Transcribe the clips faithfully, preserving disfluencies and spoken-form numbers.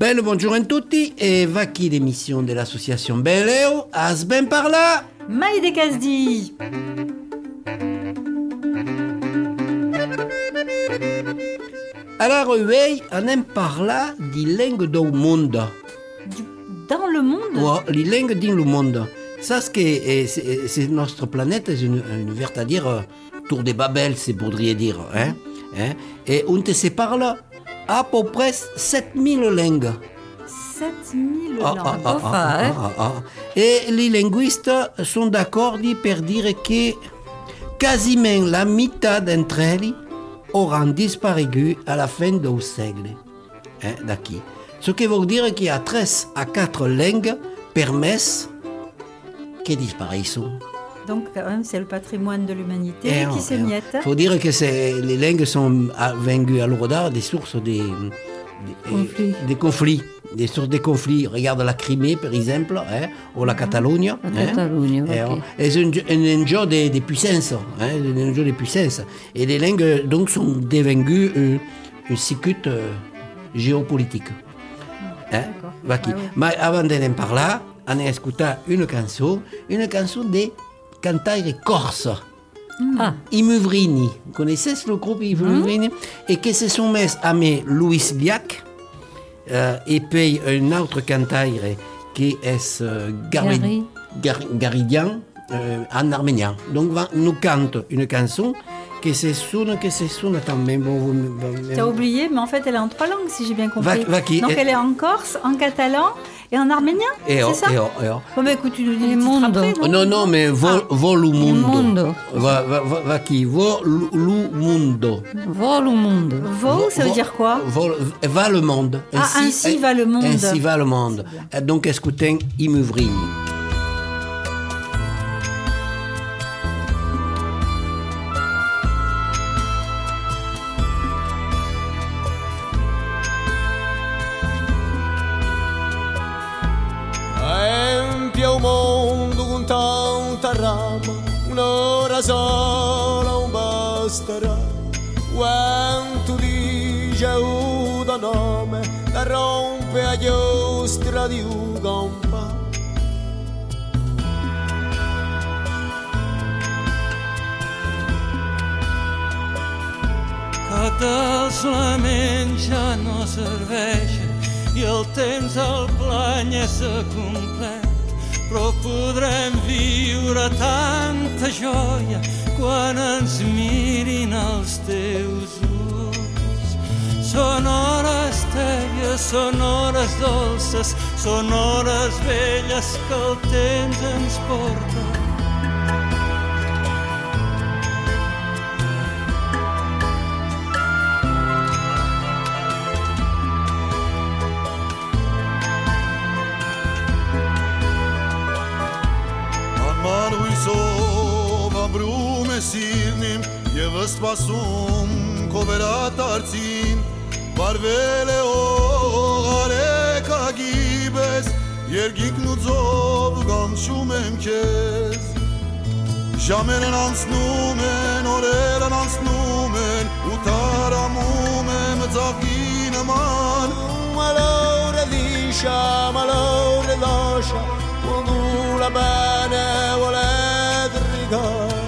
Bel bonjour a tutti e va qui l'émission de l'association Beleo as ben parla Maïde Casdi. Alors oui, on aime parla di langue do mondo. Du, dans le monde? Ouais, les langues dans le monde. Ça, ce que c'est, c'est notre planète, c'est une, une verte à dire, euh, tour de Babel, c'est pourrait dire. Hein? Hein? Et on te se parle à peu près sept mille langues. sept mille Ah, langues. ah, ah, Enfin, ah, hein. ah, ah. Et les linguistes sont d'accord pour dire que quasiment la moitié d'entre elles auront disparu à la fin du siècle. Hein, d'acquis. Ce qui veut dire qu'il y a trois à quatre langues permises qui disparaissent. Donc, quand même, c'est le patrimoine de l'humanité Eh, qui oh, s'émiette. Il faut dire que c'est, les langues sont venues à l'ordre des sources des, des, Conflits. des conflits. Des sources de conflits. Regarde la Crimée, par exemple, hein, ou la Catalogne. La hein. Catalogne, Et, ok. oh, et c'est un, un, un jeu de, de puissance. Hein, un jeu de puissance. Et les langues donc, sont devenues un, un circuit euh, géopolitique. Hein? D'accord. Va qui. Ah oui. Mais avant d'en parler, on a écouté une chanson, une chanson de cantaire corse. Ah, I Muvrini. Vous connaissez le groupe I Muvrini? Et qui se sont mis à mes Louis Liac euh, et puis un autre cantaire qui est euh, Gari- Gary. Gar- Garidian euh, en arménien. Donc va, nous cante une chanson qui se sonne, qui se sonne. Attends, mais bon, vous, vous- Tu as oublié, mais en fait, elle est en trois langues, si j'ai bien compris. Va- va qui- Donc, et- elle est en corse, en catalan et en arménien, Et oh, c'est ça? et oh, et oh. Bon, bah, écoute, tu nous dis Et les titres mondo. après, Oh, non, non, mais vo, Volumundo. Mundo. Va, va, va, va qui? Volumundo. vol au monde. Vo, ça veut Vo- dire quoi? vol- Va le monde. Ah, ainsi va le monde. Ainsi va le monde. Et donc, écoutez I Muvrini. Empia o mondo con tanta rama, un'ora sola non basterà. Quanto dice un da nome, da rompe a giostra di un campa. Que els laments ja no serveixen i el temps al plany és complet, però podrem viure tanta joia quan ens mirin els teus ulls. Són hores tèbies, són hores dolces, són hores velles que el temps ens porta. Malul sova brume sirnim, je spasum coverat arțin, barvele ore ca gibes, yergik nu zov gam shumem kez. Jamen ans numen, orelen ans numen, utara mumem zagin man. Malore liscia, malore lascia, quando la bene vuole rigare.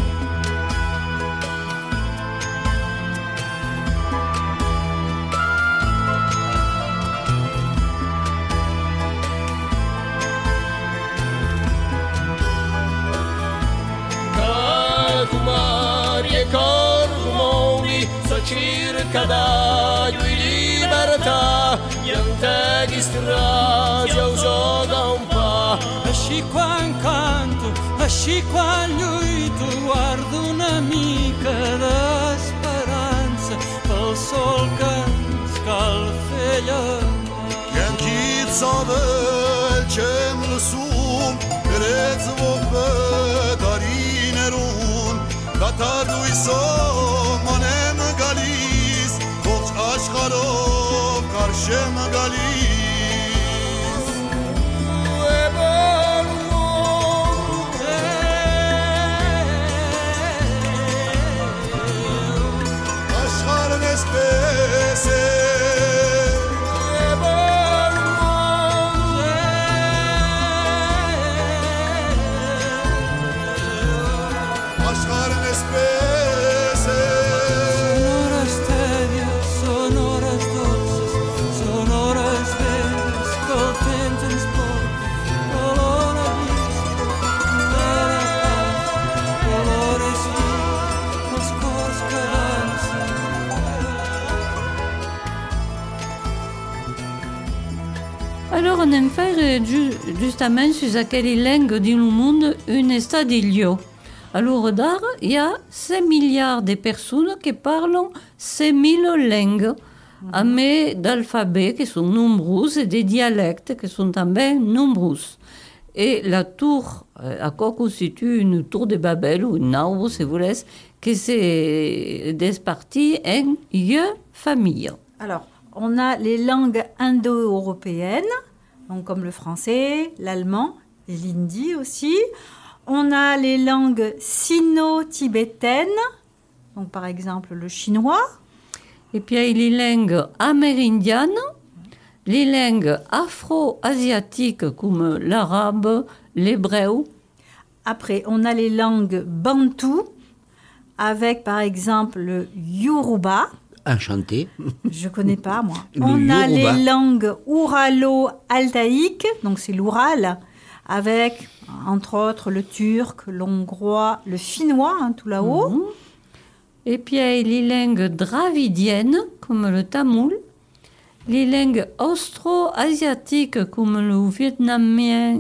Mari e cormoni, so circa daglio in libertà, niente di strada, uso da un po'. Així quan canto, així quan lluito, guardo una mica d'esperança pel sol que ens cal fer llamar. Yankit savel cem lăsum, Reț vopă darinerun, Datadui som anem galis, Toți așcarov karşem galis. E bel Așcar nespese, e bel աշխարհն էսպես է Sonoras tedias, sonoras dolces, sonoras vegas, col tenten sport, colora vista, della paz, colores vivos, cos cors que avançan. Alors, on en fait justement sur quelle langue du monde une stadilio. Alors, d'art, il y a cinq milliards de personnes qui parlent cinq mille langues, mais d'alphabets qui sont nombreux et des dialectes qui sont también nombreux. Et la tour, à quoi constitue une tour de Babel ou une arbre, si vous voulez, que c'est des parties en une famille. Alors, on a les langues indo-européennes, donc comme le français, l'allemand et l'hindi aussi. On a les langues sino-tibétaines, donc par exemple le chinois. Et puis il y a les langues amérindiennes, les langues afro-asiatiques comme l'arabe, l'hébreu. Après, on a les langues bantoues, avec par exemple le yoruba. Enchanté. Je connais pas, moi. Le On a yoruba. les langues ouralo-altaïques, donc c'est l'Oural, avec, entre autres, le turc, l'hongrois, le finnois, hein, tout là-haut. Mhm. Et puis il y a les langues dravidiennes comme le tamoul, les langues austro-asiatiques comme le vietnamien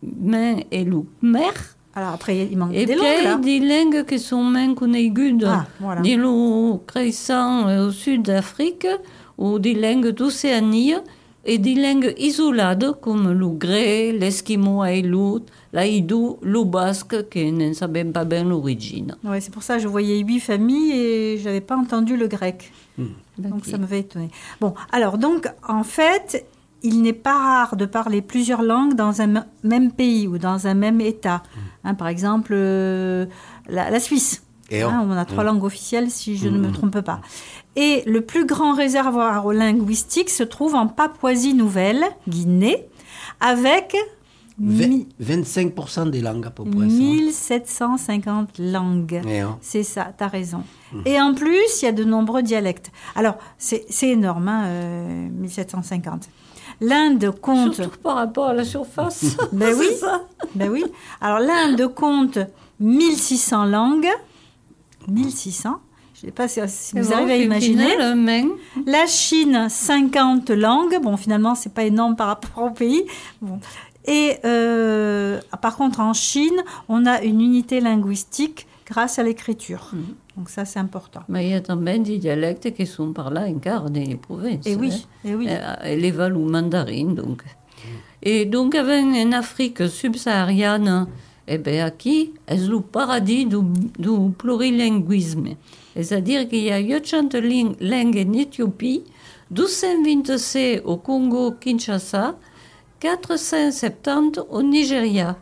et le khmer. Alors après, il manque Et des puis langues, il y a là. des langues qui sont moins connues Ah, voilà. des langues crescentes au sud d'Afrique ou des langues d'Océanie et des langues isolées comme le grec, l'esquimau haïlout, l'aïdou, le basque qui ne savait pas bien l'origine. Ouais, c'est pour ça que je voyais huit familles et je n'avais pas entendu le grec. Donc Ok. ça m'avait étonné. Bon, alors donc, en fait, il n'est pas rare de parler plusieurs langues dans un m- même pays ou dans un même État. Hein, par exemple, euh, la, la Suisse. Et Hein, on- on a trois Mm. langues officielles, si je ne me trompe pas. Et le plus grand réservoir linguistique se trouve en Papouasie-Nouvelle, Guinée, avec mi- vingt-cinq pour cent des langues à peu près. ça. mille sept cent cinquante langues. Et on- C'est ça, t'as raison. Et en plus, il y a de nombreux dialectes. Alors, c'est c'est énorme, hein, euh, mille sept cent cinquante. L'Inde compte... Surtout par rapport à la surface. Ben oui. C'est ça. Ben oui. Alors, l'Inde compte mille six cents langues. mille six cents. Je ne sais pas si, si vous Et arrivez à bon, imaginer. final, mais- La Chine, cinquante langues. Bon, finalement, c'est pas énorme par rapport au pays. Bon. Et euh, par contre, en Chine, on a une unité linguistique grâce à l'écriture. Donc ça, c'est important. Mais il y a también des dialectes qui sont par là encore des provinces. Et oui, hein. et oui. Euh, les valous mandarines, donc. Et donc, avec en Afrique subsaharienne, eh bien, aquí est le paradis du, du plurilinguisme. C'est-à-dire qu'il y a huit cents ling- langues en Éthiopie, deux cent vingt-sept au Congo-Kinshasa, quatre cent soixante-dix au Nigeria.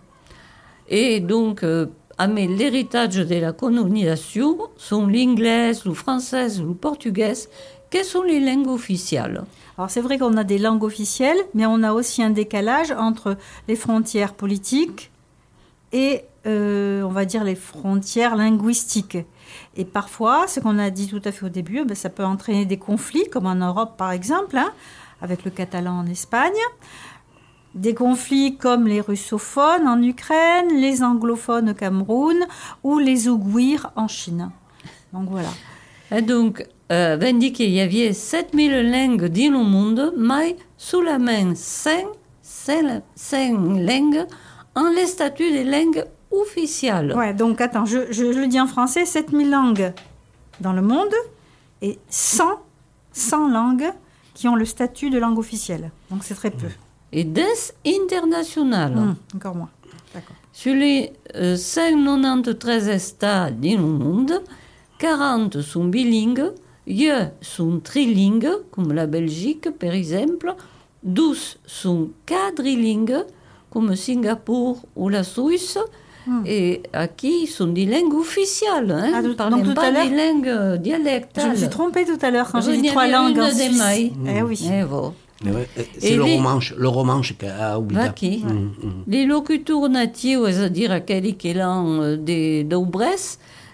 Et donc, euh, avec l'héritage de la colonisation, sont l'anglais, le français, le portugais, quelles sont les langues officielles? Alors c'est vrai qu'on a des langues officielles, mais on a aussi un décalage entre les frontières politiques et, euh, on va dire, les frontières linguistiques. Et parfois, ce qu'on a dit tout à fait au début, ben, ça peut entraîner des conflits, comme en Europe par exemple, hein, avec le catalan en Espagne. Des conflits comme les russophones en Ukraine, les anglophones au Cameroun ou les ouïghours en Chine. Donc voilà. Et donc, euh, on dit qu'il y avait sept mille langues dans le monde, mais sous la main cinq, cinq, cinq langues en les statuts des langues officielles. Ouais, donc attends, je, je le dis en français, sept mille langues dans le monde et cent, cent langues qui ont le statut de langue officielle. Donc c'est très peu. Et dix internationales. Hum, encore moins. D'accord. Sur les euh, cent quatre-vingt-treize États dans le monde, quarante sont bilingues, huit sont trilingues, comme la Belgique par exemple, douze sont quadrilingues, comme Singapour ou la Suisse, et à qui sont des langues officielles, hein, Ah, donc- parlent donc tout pas à l'heure- des langues euh, Je dialectales. me suis trompée tout à l'heure quand Je j'ai dit n'y trois avais langues une en des Suisse. mailles. Eh oui. Eh, voilà. Mais ouais, euh, Et c'est le les- romanche, le romanche qu'a oublié. Vaki. Mm, mm. Les locuteurs natifs, c'est-à-dire aquells qui ont euh, des d'obres,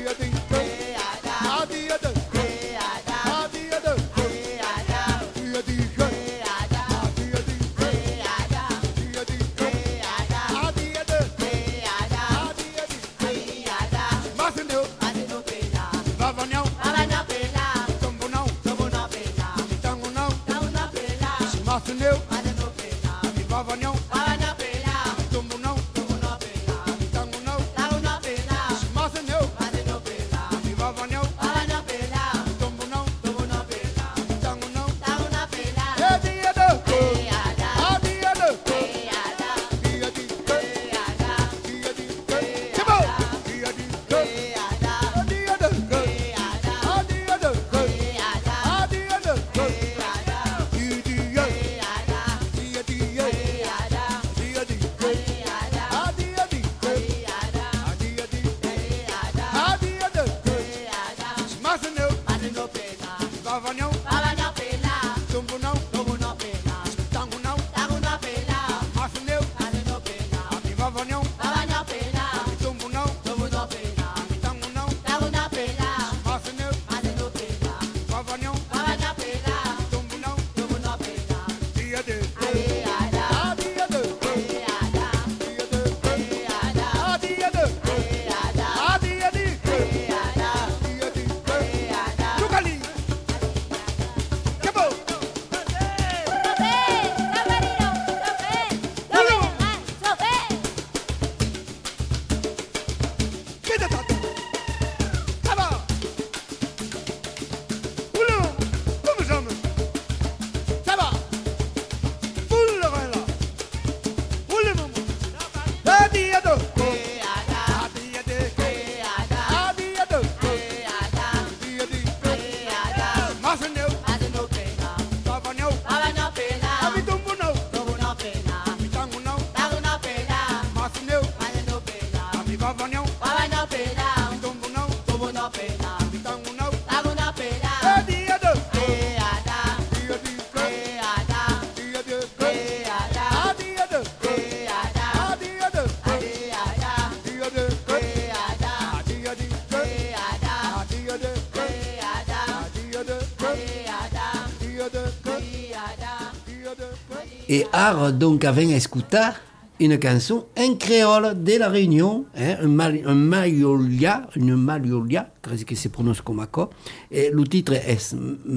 Et art donc avait écouté une chanson en créole de la Réunion, hein, un, mal, un maiolia, une maiolia, que se prononce comme ça. Et le titre est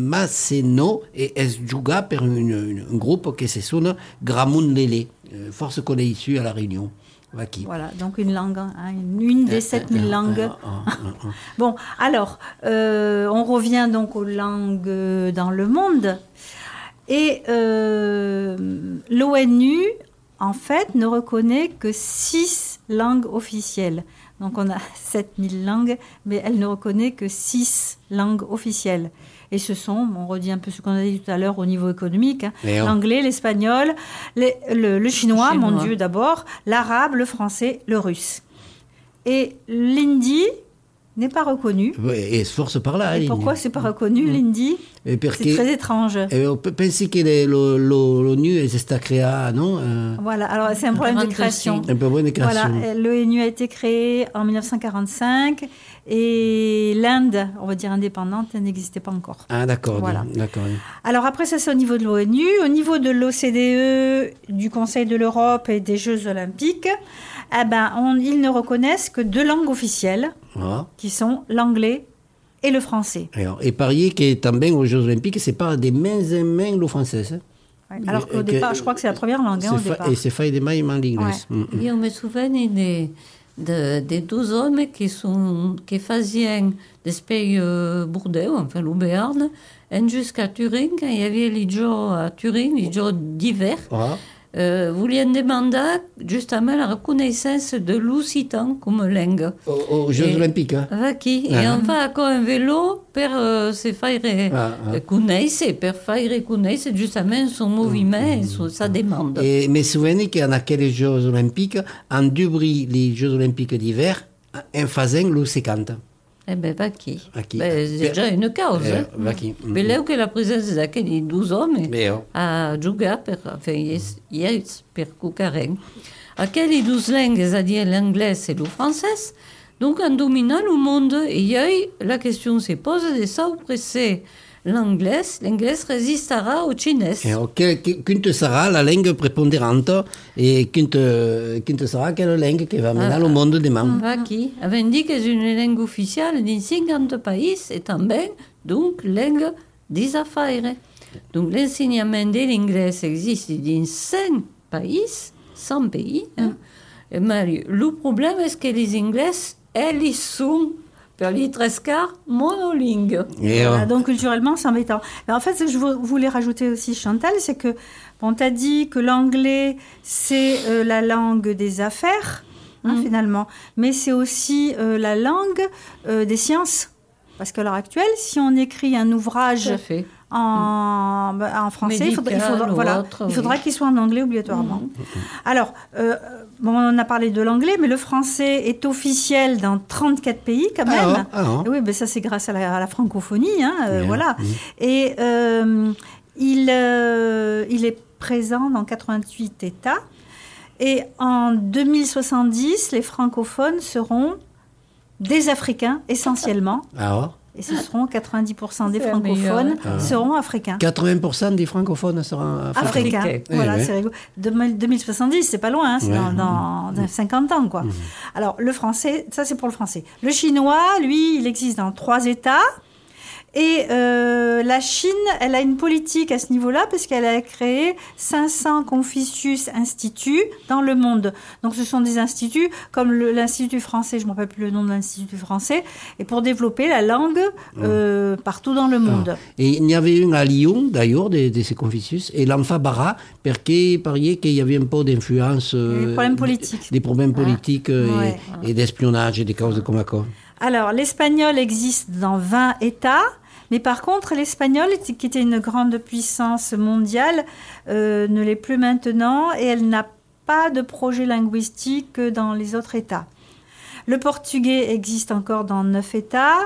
Maceno et est joué par une, une, un groupe qui se sonne Gramoun Lélé, force qu'on est issu à la Réunion. Vaki. Voilà, donc une langue, hein, une, une des sept mille langues. Ah, ah, ah, ah. Bon, alors, euh, on revient donc aux langues dans le monde. Et euh, l'ONU, en fait, ne reconnaît que six langues officielles. Donc on a sept mille langues, mais elle ne reconnaît que six langues officielles. Et ce sont, on redit un peu ce qu'on a dit tout à l'heure au niveau économique, hein, l'anglais, l'espagnol, les, le, le chinois, chinois, mon Dieu d'abord, l'arabe, le français, le russe. Et l'hindi n'est pas reconnu. Et force par là. Et pourquoi c'est pas reconnu, l'hindi? C'est très étrange. Et on peut penser que l'ONU est créée, non? Voilà, alors c'est un problème de création. Un problème de création. Voilà, l'ONU a été créée en dix-neuf cent quarante-cinq et l'Inde, on va dire indépendante, elle n'existait pas encore. Ah d'accord. Voilà. D'accord. Alors après ça, c'est au niveau de l'ONU. Au niveau de l'O C D E, du Conseil de l'Europe et des Jeux Olympiques, eh ben, on, ils ne reconnaissent que deux langues officielles, ah. qui sont l'anglais et le français. Alors, et parier que também aux Jeux Olympiques, c'est pas des mains et mains le français. Hein? Ouais, alors qu'au départ, que, je crois que c'est la première langue, hein, au départ. Et c'est fait des mains en anglais. Ouais. Mm -hmm. Je me souviens des, de, des deux hommes qui, sont, qui faisaient des pays euh, Bordeaux, enfin le Béarn, jusqu'à Turin, quand il y avait les jours à Turin, les jours d'hiver. Ah. Euh, voulien demander justement la reconnaissance de l'occitan comme langue. Aux Jeux et, Olympiques, hein? Qui, ah. Et on va avec un vélo pour euh, se faire ah, ah. connaître, pour faire connaître justement son mouvement mm. et son, sa demande. Et me souviens qu'il y en a quelques Jeux Olympiques, en débris les Jeux Olympiques d'hiver, en faisant l'occitan. Eh bien, va qui ben, c'est déjà une cause. Eh, hein. Va qui Mais là où la présence de ces douze hommes a joué pour faire per Cucaren. À quelles douze langues, c'est-à-dire l'anglais et le français. Donc, en dominant le monde, il y a la question se pose de ça ou presser l'anglais, l'anglais résistera au chinois. Qu'une sera la langue prépondérante et qu'une sera quelle langue qui va mener ah, le monde demain. Va qui avait dit que c'est une langue officielle dans cinquante pays et também donc langue des affaires. Donc l'enseignement de l'anglais existe dans cinq pays, cent pays. Hein. Mm. Mais le problème est que les anglais, elles sont per les tres quarts monolingue. Voilà, donc culturellement, c'est embêtant. Mais en fait, ce que je voulais rajouter aussi, Chantal, c'est que on t'a dit que l'anglais, c'est euh, la langue des affaires, hein, mm. finalement, mais c'est aussi euh, la langue euh, des sciences. Parce qu'à l'heure actuelle, si on écrit un ouvrage en, mm. en français, il faudra, il faudra, voilà, autre, il faudra oui. qu'il soit en anglais obligatoirement. Mm. Alors, euh, bon, on a parlé de l'anglais, mais le français est officiel dans trente-quatre pays quand même. Ah, ah, ah. Oui, ben ça c'est grâce à la, à la francophonie, hein, euh, yeah. voilà. Mm. Et euh, il, euh, il est présent dans quatre-vingt-huit États. Et en deux mille soixante-dix, les francophones seront des Africains essentiellement. Ah. Et ce seront quatre-vingt-dix pour cent des c'est francophones ah. seront africains. quatre-vingts pour cent des francophones seront africains. Africains. Eh voilà, oui. C'est rigolo. deux mille soixante-dix, c'est pas loin, hein, c'est ouais. dans, dans, dans cinquante ans, quoi. Mmh. Alors, le français, ça c'est pour le français. Le chinois, lui, il existe dans trois États. Et euh, la Chine, elle a une politique à ce niveau-là parce qu'elle a créé cinq cents Confucius Instituts dans le monde. Donc ce sont des instituts comme le, l'Institut français, je ne me rappelle plus le nom de l'Institut français, et pour développer la langue euh, mmh. partout dans le monde. Ah. Et il y avait une à Lyon, d'ailleurs, de, de ces Confucius, et l'Enfant Bara, parce qu'il parlait qu'il y avait un peu d'influence... Euh, des problèmes politiques. Des problèmes politiques ah. et, ouais. et d'espionnage et des causes comme ça. Alors, l'espagnol existe dans vingt États. Mais par contre, l'espagnol, qui était une grande puissance mondiale, euh, ne l'est plus maintenant et elle n'a pas de projet linguistique dans les autres États. Le portugais existe encore dans neuf États,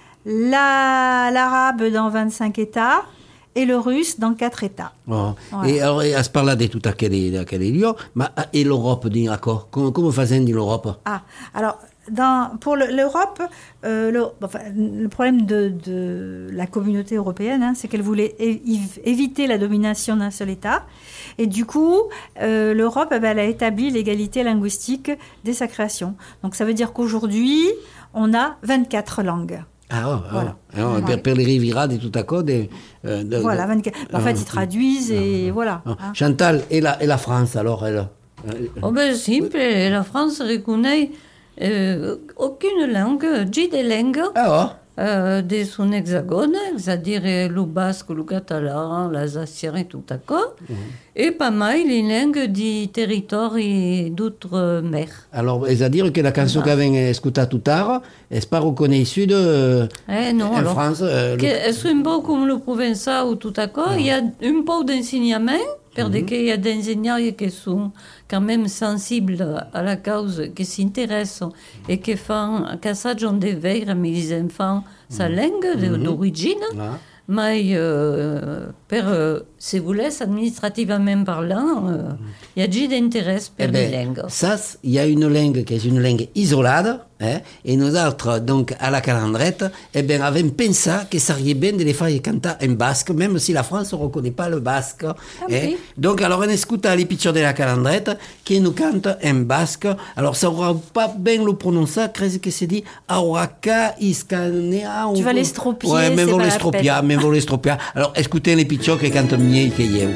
la, l'arabe dans vingt-cinq États et le russe dans quatre États. Oh. Ouais. Et alors, à ce part-là, de tout à quel lieu, et l'Europe, d'accord? Comment, comment faisait l'Europe? Ah, alors... Dans, pour le, l'Europe, euh, le, enfin, le problème de, de la communauté européenne, hein, c'est qu'elle voulait é- éviter la domination d'un seul État. Et du coup, euh, l'Europe, eh ben, elle a établi l'égalité linguistique dès sa création. Donc ça veut dire qu'aujourd'hui, on a vingt-quatre langues. Ah, oh, voilà. Oh, oh, per, per les rivières et tout à coup. De, de, voilà, vingt-quatre. En fait, ils traduisent et oh, voilà. Oh. Hein. Chantal, et la, et la France, alors elle Oh ben simple, la France reconnaît euh, aucune langue, dit des langues Ah, euh, de son hexagone, c'est-à-dire le basque, le catalan, l'alsacien et tout à quoi, mm. et pas mal les langues du territoire d'outre-mer. Alors, c'est-à-dire que la chanson ah. qu'avons écoutée tout à l'heure, n'est pas reconnue ici de eh non, en alors, France. Euh, que, le... Est-ce un peu comme le provençal ou tout à quoi, il y a un peu d'enseignement, parce mm-hmm. qu'il y a des enseignants qui sont quand même sensibles à la cause, qui s'intéressent et qui font cassage en devoir mais les enfants sa langue mm-hmm. d'origine. Ah. Mais euh, per, euh, si vous laissez administrativement parlant, euh, il y a déjà d'intérêt pour eh les langues. Ça, il y a une langue qui est une langue isolée, hein, et nous autres, donc, à la calandrette, eh bien, avons pensé que ça serait bien de les faire chanter en basque, même si la France ne reconnaît pas le basque. Ah, hein. Oui. Donc, alors, on écoute les pictures de la calandrette qui nous cantent en basque. Alors, ça n'aura pas bien le prononcer, qu'est-ce que c'est dit Auraka, Iscanea. Tu vas l'estropier. Ouais, mais vous l'estropier, mais vous l'estropier. Alors, écoutez les pictures qui cantent mieux que yo.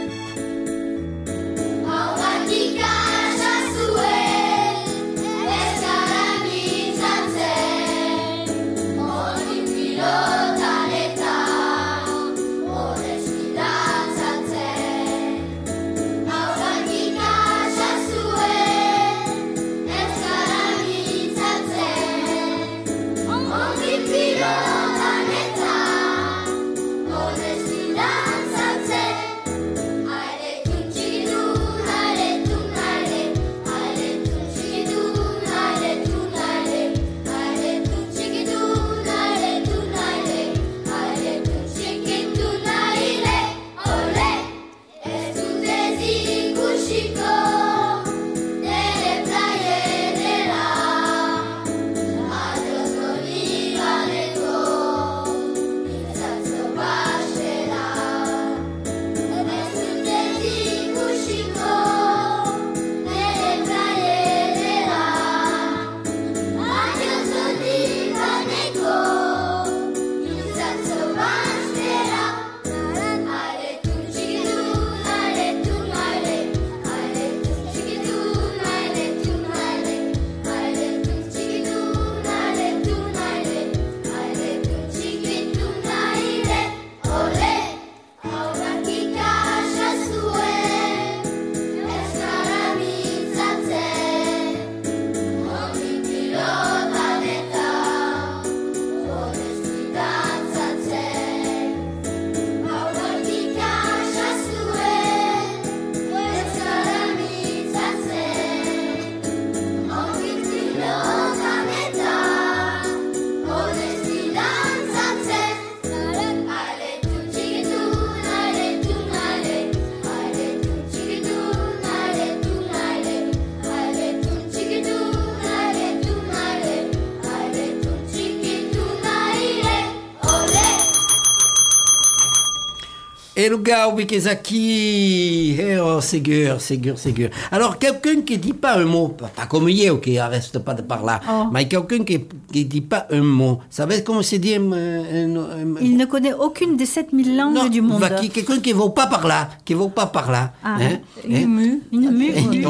Et le gars, oui, qui est acquis, oh, c'est sûr, c'est sûr, c'est sûr. Alors, quelqu'un qui ne dit pas un mot, pas, pas comme hier, qui ne reste pas de par là, oh. mais quelqu'un qui ne dit pas un mot, ça veut dire comment c'est dit un, un, un, Il ne connaît aucune des sept mille langues non, du monde. Va, qui, quelqu'un qui ne va pas par là, qui ne va pas par là. Ah, hein, une mue. Une mue, oui.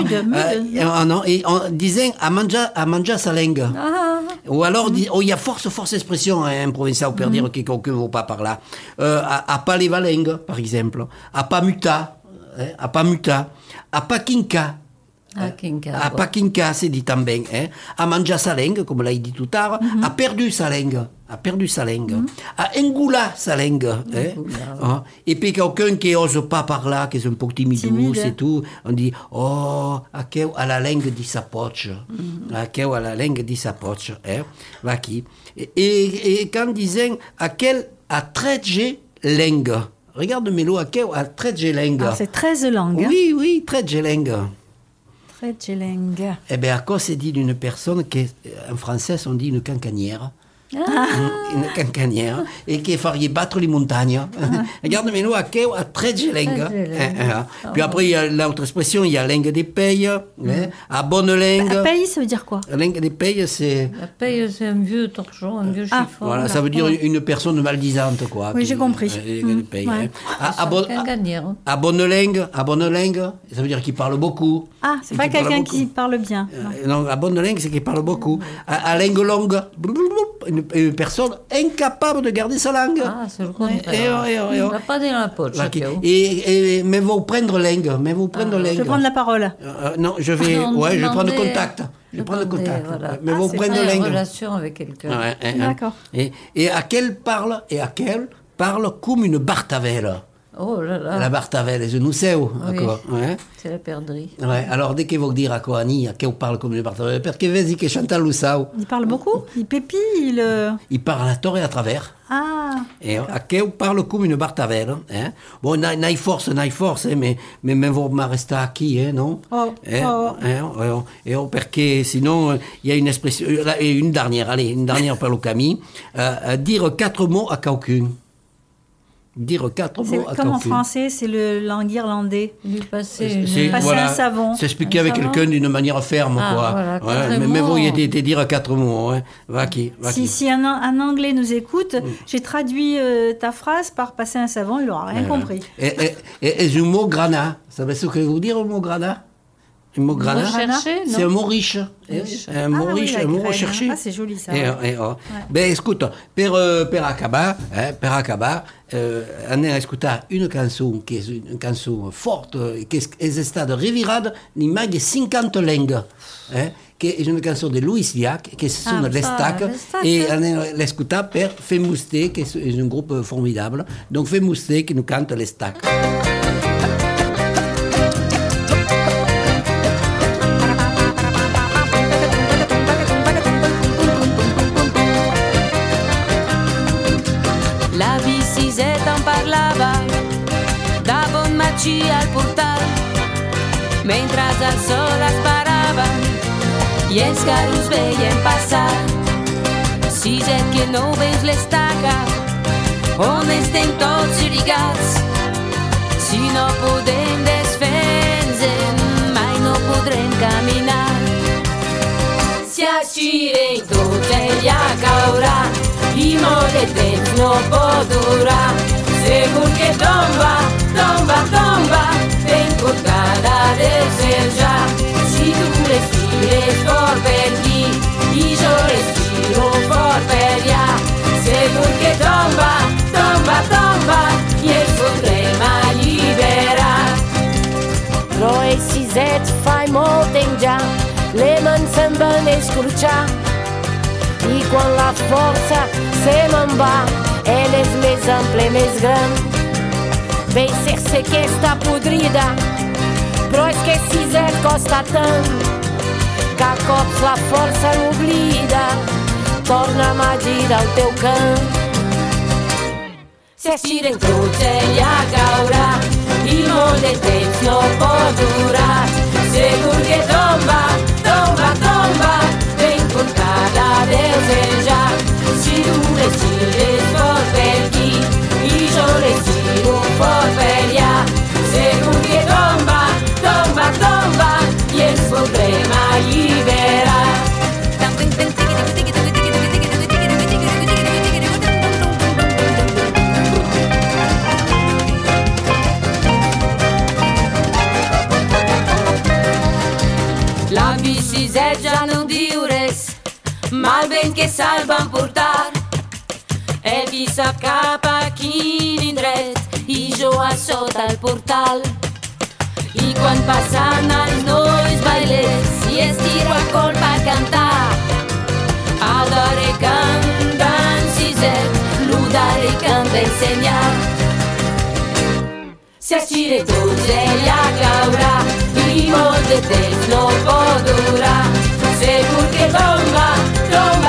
Non, et on disait à manger, à manger sa langue. Ah. Ou alors, il mm. oh, y a force, force expression, hein, un provincial pour mm. dire que quelqu'un ne va pas par là. Euh, à, à pas les valengues, par exemple. À pas muta, hein, à pas muta. À pas kinka. À kinka. À pas kinka, c'est dit también. Hein. À manger sa langue, comme l'a dit tout à l'heure. Mm-hmm. A perdu sa langue. A perdu sa langue. Mm-hmm. À engula sa langue. Hein. Hein. Et puis quelqu'un qui n'ose pas par là, qui est un peu timidou, c'est tout. On dit, oh, à quel à la langue di sa poche. Mm-hmm. À quel à la langue di sa poche. Hein. Va qui. Et, et, et quand disait, à quel à treize langue. Regarde Mélo, à quel à treize langue. Ah, c'est treize langues. Hein. Oui, oui, treize langue. treize langues. Eh bien, à quoi c'est dit d'une personne qui, en français, on dit une cancanière. Ah. Una cancaniera e che faria battre les montagnes. Ah. Regarde-moi nous à quel à très gelenga. Puis après il y a l'autre expression, il y a langue des pays, mm. hein, à bonne langue. La paye, ça veut dire quoi? La langue des pays, c'est La paye, c'est un vieux torchon, un vieux ah. chiffon. Voilà, ça veut dire une personne maldisante, quoi. Oui, qui, j'ai compris. Euh, mm. des pays, ouais. hein. à, à, bon, à, à bonne langue, à bonne langue, ça veut dire qu'il parle beaucoup. Ah, c'est pas quelqu'un qui parle bien. Euh, non, à bonne langue, c'est qu'il parle beaucoup. À, à langue longue, une, une personne incapable de garder sa langue. Ah, c'est le contraire. Et, oh, et, oh, et, oh. On va pas dans la poche. Là, qui, et, et, mais vous prendre langue, mais vous prendre ah, langue. Je vais prendre la parole. Euh, non, je vais, non, ouais, je vais prendre demander, contact. Je vais prendre contact. Voilà. Mais ah, vous prendre une langue. relation avec quelqu'un. Ouais, hein, D'accord. Et, et à quelle parle, et à quelle parle comme une Bartavelle. Oh là là. La Bartavelle, je ne sais où. Oui. Ouais. C'est la perdrix. Ouais. Alors, dès que vous dire à quoi Annie, à qui on parle comme une Bartavelle, parce que vas-y que Chantal le sait. Il parle beaucoup. Il pépille. Il, euh... il parle à tort et à travers. Ah. Et à qui on parle comme une Bartavelle. Hein. Bon, n'aille force, n'aille force, hein, mais, mais, mais vous m'arrêtez à qui, hein, non? Oh. Hein, oh. Hein, et on, parce que sinon, il y a une expression, et une dernière, allez, une dernière par le Camille, euh, dire quatre mots à quelqu'un. Dire quatre mots à comme en quelqu'un. français, c'est le langue irlandais. Lui passer, C'est, passer voilà, un savon. s'expliquer Un avec savon. quelqu'un d'une manière ferme, Ah, quoi. voilà, Ouais, quatre mais, mais mots. vous, il y a des dire quatre mots, hein. Va qui, va Si, qui. si un, un Anglais nous écoute, mm. j'ai traduit euh, ta phrase par passer un savon, il n'aura rien Ouais. compris. Et, et, et, et le mot grana, ça veut ce que veut dire le mot grana? Le mot grana, Recherché, c'est un non? mot riche. Riche. Un mot Ah oui, riche, la un mot graine. recherché. Ah, c'est joli ça. Et, ouais. et, oh. Ben, écoute, per, euh, per acabar, hein, per acabar, euh, on a écouté une chanson qui est une chanson forte, qui est stata rivirada in maghe cinquante langues, hein, qui est une chanson de Louis Diac, qui sont Ah, les ça, Stacs, les Stacs. et on a l'écouté per Femousté, qui est un groupe formidable. Donc Femousté qui nous cante les Stacs. La biciseta en parlava, dava un maci al portal, mentre el sol esperava i els carros veien passar. Siset que no veus l'estaca, on estem tots lligats. Si no podem desfer-nos, mai no podrem caminar. Si aixirem tot ella caurà, i molt de temps no pot durar. Segur que tomba, tomba, tomba, ben cortada del cel ja. Si tu respires fort per aquí i jo respiro fort per allà, segur que tomba, tomba, tomba, i ens podrem alliberar. Però el siset fa molt temps ja, le mans se'n van escorxar. I quan la força se me'n va, ell és l'exemple més gran. Ve ser-se que està podrida, però és que siset costa tant, que a cops la força l'oblida. Torna'm a girar al teu camp. Si estiren tots ella caurà, i molt de temps no pot durar. Segur que tomba, tomba, tomba, ben cortada del cel ja. Si tu respires fort per aquí i jo respiro fort per allà, segur que tomba, tomba, tomba, i ens podrem alliberar. La biciset ja no diu res, mal vent que se'l van portar. El vi sap cap a quin indret i jo a sota el portal. I quan passen els nois bailers i estiro el cor per cantar, a dare cantant siset, lo dare canta ensenyar. Si estire tots ella caurà i molt de temps no pot durar. Segur que tomba, tomba,